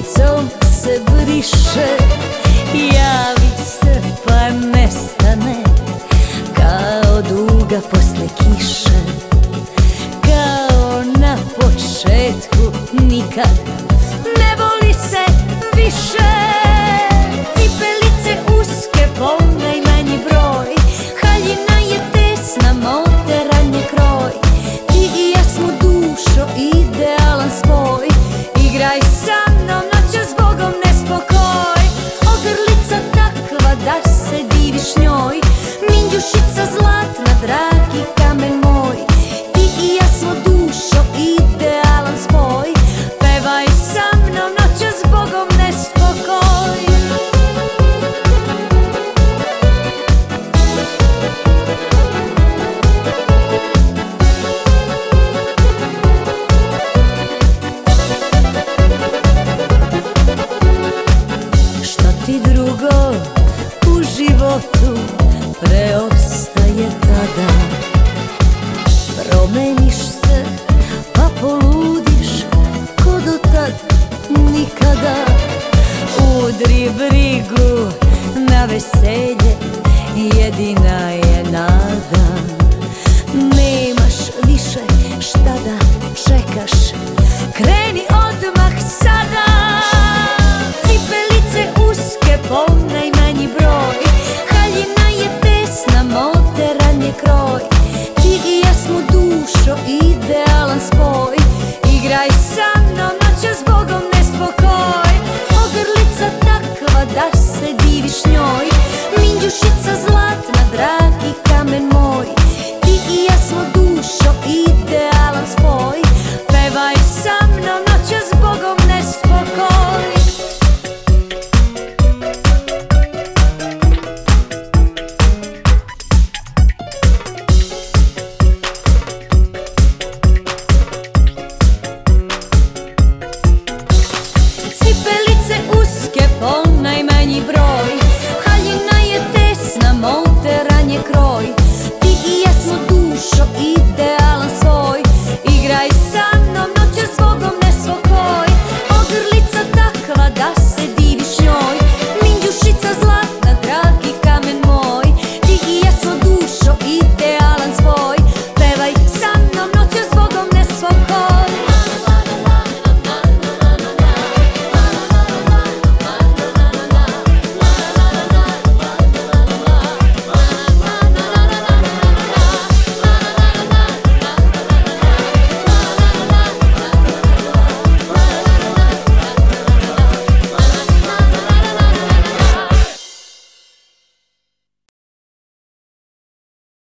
suncom se briše, javi se pa nestane, kao duga posle kiše, kao na početku nikad ne voli se više. Cipelice uske, ponajmanji broj, haljina je tesna, moderan je kroj. Ti i ja smo, dušo, idealan spoj, igraj sa mnom, noćas Bogom nespokoj. Ogrlica takva da se diviš njoj, minđušica zlatna, dragi kamen moj. Ti i ja smo, dušo, idealan spoj, pevaj sa mnom, noćas Bogom nespokoj. Šta ti drugo u životu preostaje tada? Promeniš se pa poludiš, ko do tad nikada. Udri brigu na veselje,